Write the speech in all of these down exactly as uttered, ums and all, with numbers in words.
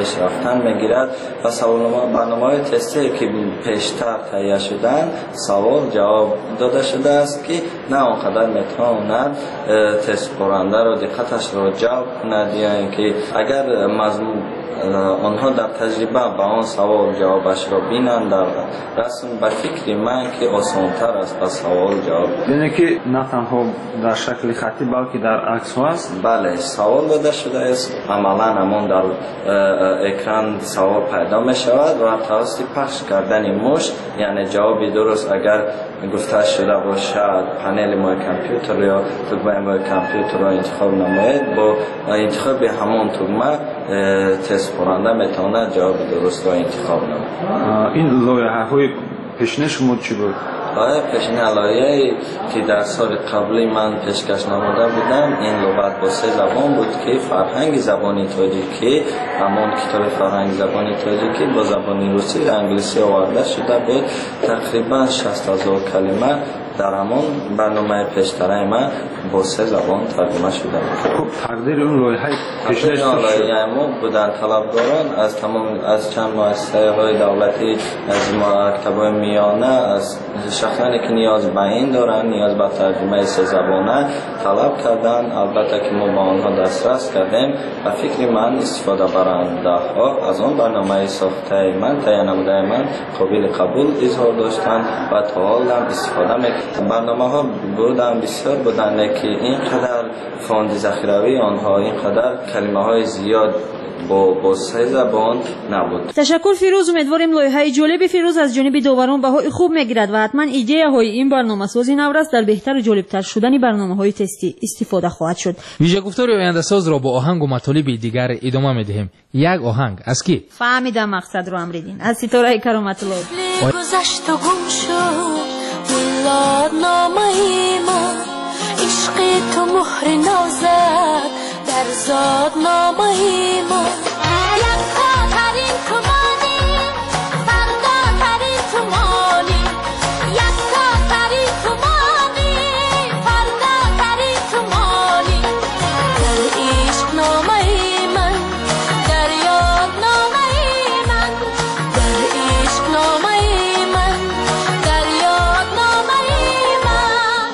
پیش رفتن میگیرد و سوال برنامه‌های تستی که پیشتر تهیه شدن سوال جواب داده شده است که نه آنقدر میتواند تست کننده را دقتش را جلب کند یا اینکه اگر مضمون آنها در تجربه به آن سوال جوابش را بینند در رسم به فکر من که آسان‌تر است از سوال جواب. یعنی که نه تنها در شکل خطی بلکه در عکس است؟ بله، سوال داده شده است، عملا همان در اکران سوال پیدا می شود و توسط پخش کردن مشت یعنی جواب درست اگر گفته شده باشد پنل مای کامپیوتر یا تگمه مای کامپیوتر را انتخاب نماید، با انتخاب همان تگمه تست کننده میتواند جواب درست را انتخاب نماید. این لایحه های پیشنهاد شما چی بود؟ لایحه پیشنهاد لایحه‌ای که در سال قبلی من پیشکش نموده بودم این لغت با سه زبان بود که فرهنگ زبانی تاجیکی، همان کتاب فرهنگ زبانی تاجیکی با زبان روسی و انگلیسی آورده شده بود. تقریبا شصت هزار کلمه در همان برنامه پیشتر من با سه زبان ترجمه شده بود. خب تقدیر اون لایحه پیشنهاد لایحه ما بودن طلبکاران از تمام از چند مؤسسه های دولتی، از مکتب‌های میانه، از شخصانی که نیاز به این دارن، نیاز به ترجمه سه زبانه طلب کردن. البته که ما با آنها دسترس کردیم و فکر من استفاده برنده ها از آن برنامه ساخته من تهیه نموده من قابل قبول اظهار داشتن و تا حال هم استفاده میکنند. برنامه ها بودن بسیار بودن که اینقدر فاند ذخیروی آنها اینقدر کلمه های زیاد با با سه زبان نبود. تشکر فیروز. امیدواریم لایحه جالب فیروز از جانب داوران بهای خوب میگیرد و حتما ایده های این برنامه سازی نورست در بهتر و جالب تر شدن برنامه های تستی استفاده خواهد شد. ویژه گفتار آینده ساز را با آهنگ و مطالب دیگر ادامه میدهیم. یک آهنگ از کی؟ فهمیدم مقصد رو امریدین از ستاره کرامت الله. گذشت و گم شد نامه من، عشق تو مهر نازد در زاد نامه من. یک تا ترین تو مانی فردا ترین تو مانی، یک تا ترین تو مانی فردا ترین تو مانی. در عشق نامه من، در یاد نامه من، در عشق نامه من، در یاد نامه من.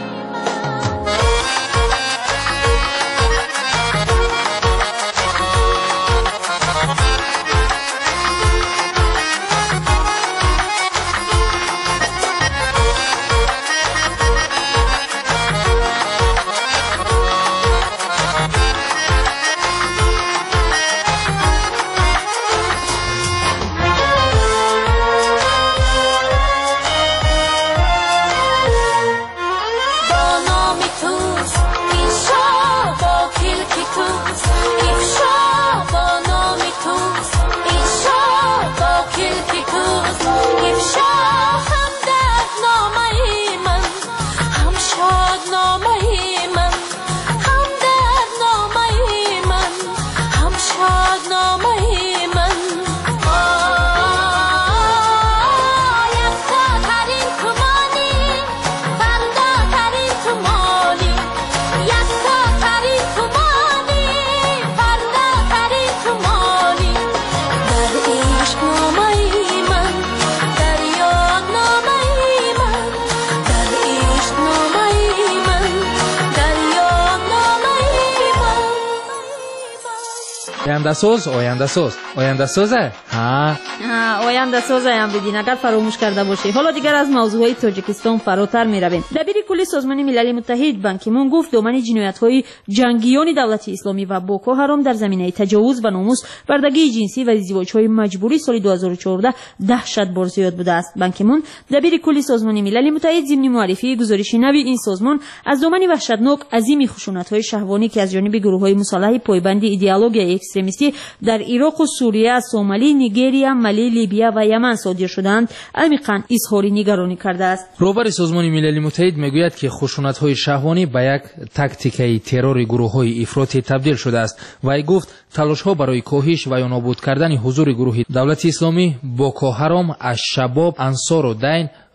آینده ساز آینده ساز آینده سازه ها ها آینده سازه هم بدین اگر فراموش کرده باشی. حالا دیگر از موضوعهای تاجیکستان فراتر می رویم. دبیر کلی سازمان ملل متحد بان کی مون گفت دامن جنایت‌های جنگیان دولت اسلامی و بوکو حرام در زمینه تجاوز به ناموس، بردگی جنسی و ازدواج‌های مجبوری سال دو هزار و چهارده دهشتبار زیاد بوده است. بان کی مون دبیر کلی سازمان ملل متحد ضمن معرفی گزارش نوی این سازمان از دامن وحشتناک عظیم خشونت‌های شهوانی که از جانب گروه‌های مسلح پایبند ایدئولوژی اکستریمیستی در عراق و سوریه، سومالی، نیگریا، ملی، لیبیا و یمن صادر شدند عمیقاً اظهار نگرانی کرده است. رهبر سازمان ملل متحد میگوید که خشونت‌های شهوانی به یک تاکتیکای ترور گروه‌های افراطی تبدیل شده است و ای گفت تلاش‌ها برای کاهش و یا نابود کردن حضور گروه دولت اسلامی، بوکو حرام، الشباب، انصار الدین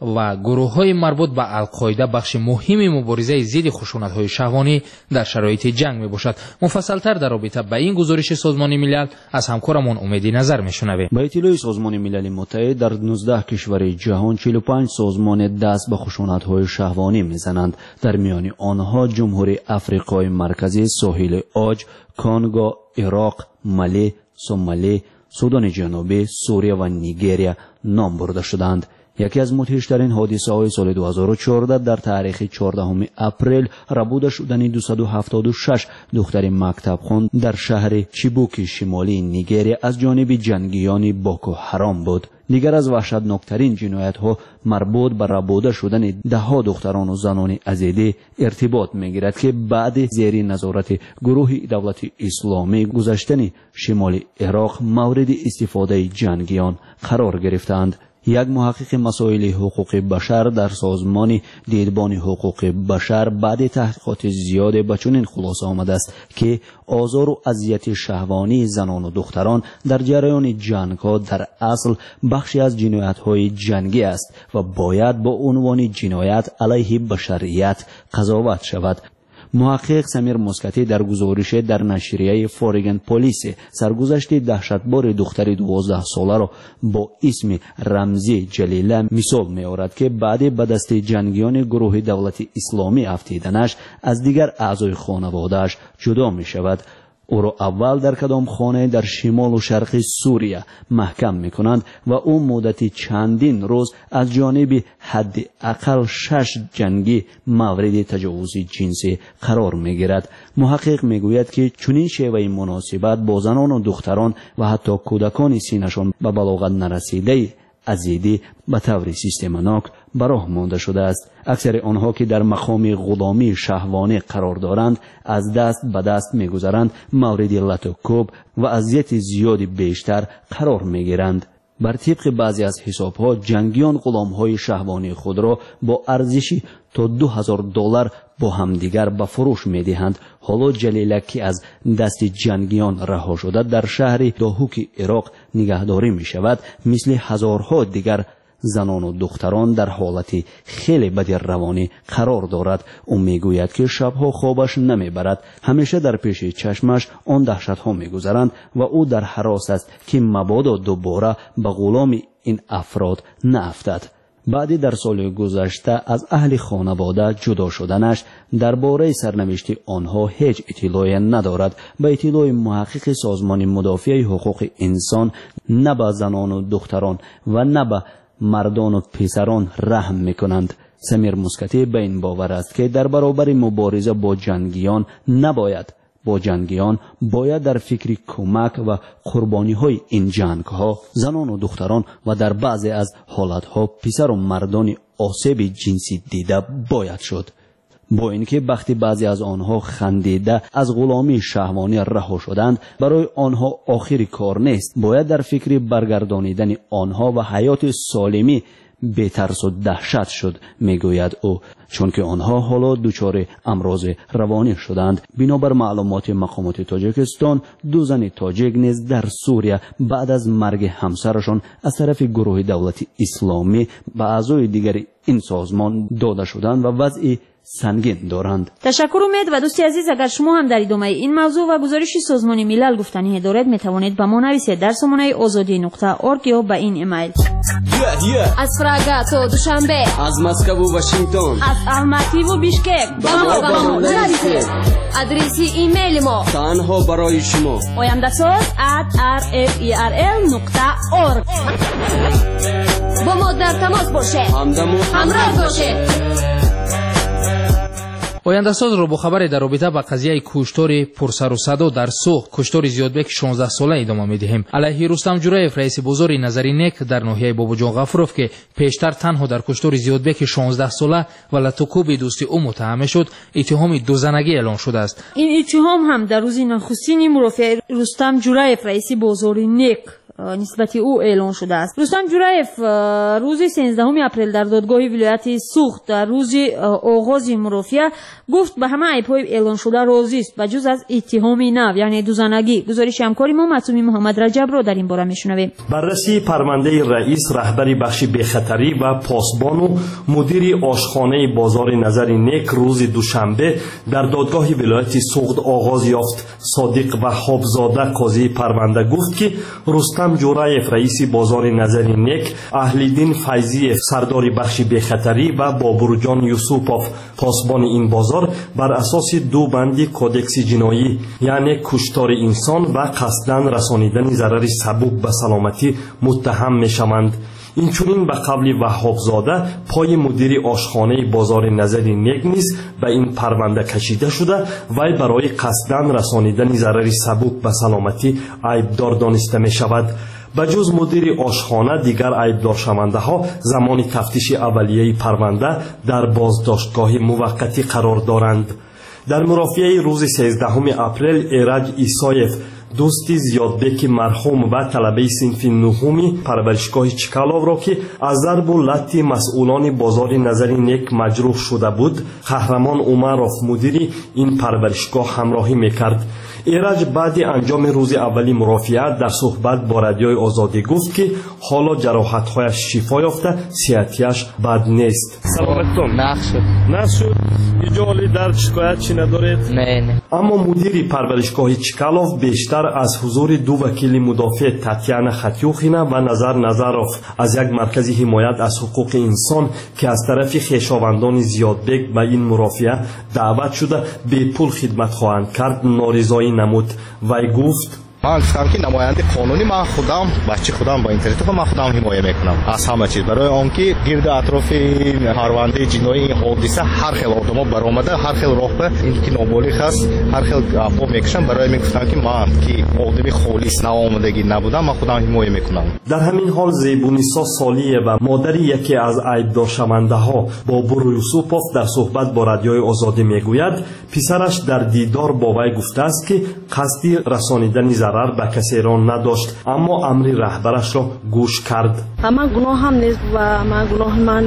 و گروه‌های مربوط به القاعده بخش مهمی مبارزه ضد خشونت‌های شهوانی در شرایط جنگ میباشد. مفصل‌تر در رابطه با این گزارش سازمان ملل از همکارمون امیدی نظر میشنویم. با اطلاع سازمان ملل متحد در نوزده کشور جهان چهل و پنج سازمان دست به خشونت‌های شهوانی میزنند. در میان آنها جمهوری آفریقای مرکزی، ساحل عاج، کانگو، عراق، مالی، سومالی، سودان جنوبی، سوریه و نیگریا نام برده شدند. یکی از مدهشترین حادثه های سال دو هزار و چهارده در تاریخ چهاردهم اپریل ربوده شدن دویست و هفتاد و شش دختر مکتب خوان در شهر چیبوک شمالی نیگریا از جانب جنگیان بوکو حرام بود. دیگر از وحشتناکترین جنایت ها مربوط به ربوده شدن ده ها دختران و زنان ازیده ارتباط میگیرد که بعد زیر نظارت گروه دولت اسلامی گذشتن شمال عراق مورد استفاده جنگیان قرار گرفتند. یک محقق مسائل حقوق بشر در سازمان دیدبان حقوق بشر بعد تحقیقات زیاد به چنین خلاصه آمده است که آزار و اذیت شهوانی زنان و دختران در جریان جنگ‌ها در اصل بخشی از جنایت‌های جنگی است و باید با عنوان جنایت علیه بشریت قضاوت شود. محقق سمیر مسکتی در گزارش در نشریه فورگن پلیس سرگذشت دهشتبار دختر دوازده ساله را با اسم رمزی جلیله مثال می‌آورد که بعد به دست جنگیان گروه دولت اسلامی افتیدنش از دیگر اعضای خانواده‌اش جدا می‌شود. او را اول در کدام خانه در شمال و شرق سوریه محکم میکنند و او مدت چندین روز از جانب حداقل شش جنگی مورد تجاوز جنسی قرار میگیرد. محقق میگوید که چنین شیوه مناسبت با زنان و دختران و حتی کودکان سینشان به بلاغت نرسیده ازیدی به طور سیستماتیک براه مانده شده است. اکثر آنها که در مقام غلامی شهوانی قرار دارند از دست به دست میگذرند، مورد لط و کوب و اذیت زیادی بیشتر قرار میگیرند. بر طبق بعضی از حسابها جنگیان غلامهای شهوانی خود را با ارزشی تا دو هزار دلار با همدیگر به فروش میدهند. حالا جلیله که از دست جنگیان رها شده در شهر داهوک عراق نگهداری می شود، مثل هزارها دیگر زنان و دختران در حالت خیلی بد روانی قرار دارد. او میگوید که شبها خوابش نمیبرد، همیشه در پیش چشمش آن دهشتها میگذرند و او در هراس است که مبادا دوباره به غلام این افراد نافتد. بعدی در سال گذشته از اهل خانواده جدا شدنش درباره سرنوشت آنها هیچ اطلاعی ندارد. به اطلاع محقق سازمان مدافع حقوق انسان نه به زنان و دختران و نه به مردان و پسران رحم میکنند. سمیر مسکتی به این باور است که در برابر مبارزه با جنگیان نباید با جنگیان باید در فکر کمک و قربانی های این جنگ ها زنان و دختران و در بعضی از حالت ها پسر و مردان آسیب جنسی دیده باید شد. با اینکه وقتی بعضی از آنها خندیده از غلامی شهوانی رها شدند، برای آنها آخری کار نیست. باید در فکر برگردانیدن آنها و حیات سالمی بی ترس و دهشت شد، میگوید او، چون که آنها حالا دچار امراض روانی شدند. بنابر معلومات مقامات تاجیکستان، دو زن تاجیک نیز در سوریه بعد از مرگ همسرشان از طرف گروه دولت اسلامی به اعضای دیگر این سازمان داده شدند و وضع سنگین دارند. تشکر امید و دوستی عزیز، اگر شما هم در ادامه این موضوع و گزارش سازمان ملل گفتنی دارید می توانید به ما نویسید در سامانه آزادی نقطه اورگ یا به این ایمیل. از فراگا تا دوشنبه، از مسکو و واشنگتن، از الماتی و بیشکک با ما با ما نویسید. آدرسی ایمیل ما تنها برای شما oyamdasoz at r f e r l نقطه org. با ما در تماس باشه، همدم و همراه باشه. oyandasоz ро бо хабаре дар робита ба қазияи куштори пурсару садо дар суғ куштори зиёдбек шонздаҳ сола идома медиҳем. алайҳи рустам ҷураев раиси бозори назари нек дар ноҳияи бобоҷон ғафуров ки пештар танҳо дар куштори зиёдбеки шонздаҳ сола ва латукуби дӯсти ӯ муттаҳам мешуд, иттиҳоми дузанагӣ эълон шудааст. این اتهام هم در روز نخستین مرافع رستم جوراєв رئیس بازار نک نسبتی او اعلان شده است. رستم جوراєв روز سیزدهم اپریل در دادگاه ولایت سوخت در روز آغاز مرافعه گفت به همه عیب‌های اعلان شده راضی است و جز از اتهام نو یعنی دوزنگی. گزارش همکاری ما معصومی محمد رجب را در این باره میشنویم. بررسی پرونده رئیس رهبر بخش بخطری و پاسبان و مدیر آشخانه بازار نظر نیک روز دوشنبه در دادگاه ولایت سوخت آغاز یافت. صادق وهابزاده قاضی پرونده گفت که رستم جوراєв رئیس بازار نظر نیک، اهلیدین فیضیев سردار بخش بخطری و بابورجان یوسوپوف پاسبان این بازار بر اساس دو بند کودکس جنایی یعنی کشتار انسان و قصداً رسانیدن ضرر سبب به سلامتی متهم میشوند. اینچنین به قول وهابزاده پای مدیر آشخانه بازار نظر نیک نیز به این پرونده کشیده شده و برای قصداً رسانیدن ضرر سبب به سلامتی عیبدار دانسته می شود. بجز مدیر آشخانه دیگر عیبدار شونده ها زمان تفتیش اولیه پرونده در بازداشتگاه موقتی قرار دارند. در مرافعه روز سیزدهم اپریل ایرج ایسایев دوستی زیادبک مرحوم و طلبه صنف نهم پرورشگاه چکالov را که از ضرب و لط مسئولان بازار نظر نیک مجروح شده بود قهرمان عمرov مدیر این پرورشگاه همراهی میکرد. ایرج بعد انجام روز اولی مرافعه در صحبت با رادیوی آزادی گفت که حالا جراحت‌هایش شفا یافته، صحتیش بد نیست. سلامتتون؟ نخشد. نشد؟ ایجالی درد شکایت چی ندارید؟ نه نه. اما مدیر پرورشگاه چکالov بیشتر از حضور دو وکیل مدافع تاتیانا خاتیوخینا و نظر نظروف از یک مرکز حمایت از حقوق انسان که از طرف خویشاوندان زیادبک به این مرافعه دعوت شده به پول خدمت خواهند کرد نارضایی نمود. وی گفت من گفتم که نماینده قانونی من خودم بچه خودم با اینترنت من خودم حمایت میکنم از همه چیز برای آنکه گرد اطراف پرونده جنایی این حادثه هر خیل آدما برآمده هر خیل راه به این که نابالغ است هر خیل افوا میکشن برای میگفتم که من که آدمی خالص ناآمدگی نبودم من خودم حمایت میکنم. در همین حال زیبونیسا سالیه و مادر یکی از عیبدار شونده ها بابور یوسوپوف در صحبت با رادیوی آزادی میگوید پسرش در دیدار با وی گفته است که قصدی رسانیدن به کسی را نداشت اما امر رهبرش را گوش کرد. من گناه هم نیست و من گناه من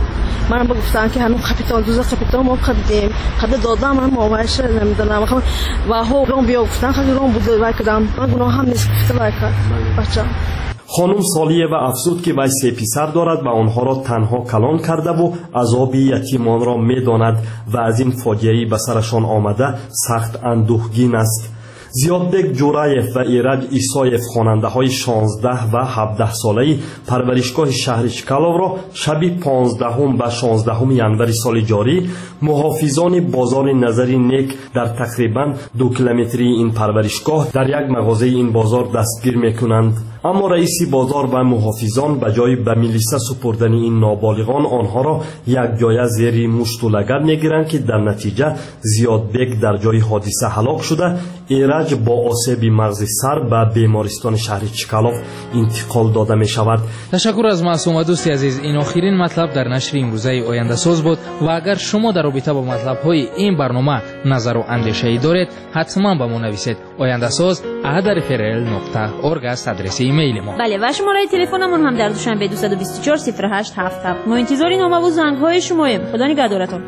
من گفتم که همون کاپیتان دوز کاپیتان ما خریدیم خرید دادم من ماورش نمیدونم و ها رون بیا گفتن خیلی رون بود و کردم من گناه هم نیست گفته بچه. خانم سالیه و افزود که وی سه پسر دارد و آنها را تنها کلان کرده و عذاب یتیمان را میداند و از این فاجعه به سرشان آمده سخت اندوهگین است. زیادبک جوراєv و ایرج ایسایев خواننده های شانزده و هفده ساله پرورشگاه شهر چکالov را شب پانزدهم و شانزدهم ینوری سال جاری محافظان بازار نظر نیک در تقریبا دو کیلومتری این پرورشگاه در یک مغازه این بازار دستگیر میکنند. اما رئیس بازار و محافظان به جای به میلیسا سپردن این نابالغان آنها را یک جای زیر مشت و لگد میگیرند که در نتیجه زیادبک در جای حادثه هلاک شده. ایرج با آسیب مغز سر به بیمارستان شهر چکالov انتقال داده می شود. تشکر از معصومه دوستی عزیز. این آخرین مطلب در نشر امروزه آینده ساز بود و اگر شما در رابطه با مطلب های این برنامه نظر و اندیشه ای دارید حتما به ما نویسید. آینده ساز ات رفرل نقطه اورگ است آدرس ایمیل ما. بله و شماره تلفنمون هم در دوشنبه دو دو چهار صفر هشت هفت هفت. ما انتظار نامه و زنگ های شماییم. خدا نگهدارتون.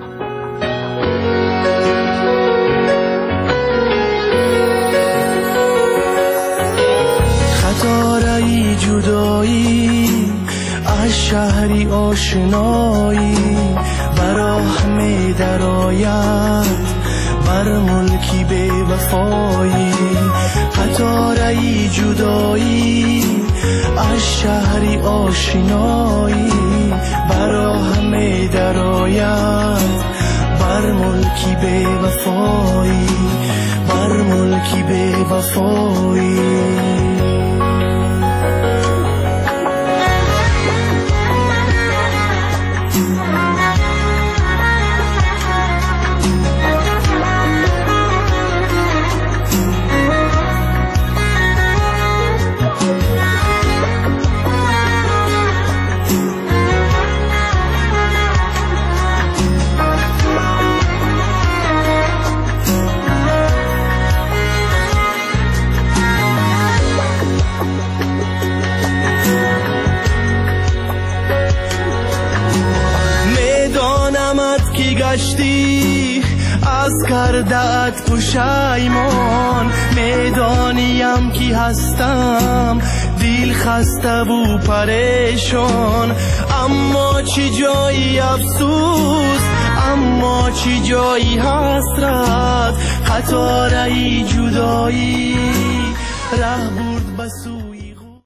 خطاره جدایی از شهری آشنایی براه می درآید بر ملکی بی وفایی خطاره جدایی از شهری آشنایی براه می درآید بر ملکی بی وفایی بر ملکی بی وفایی. گشتی از کردت پشیمان میدانیم کی هستم دل خسته و پریشان اما چی جایی افسوس اما چی جایی حسرت قطاره جدایی ره برد بسو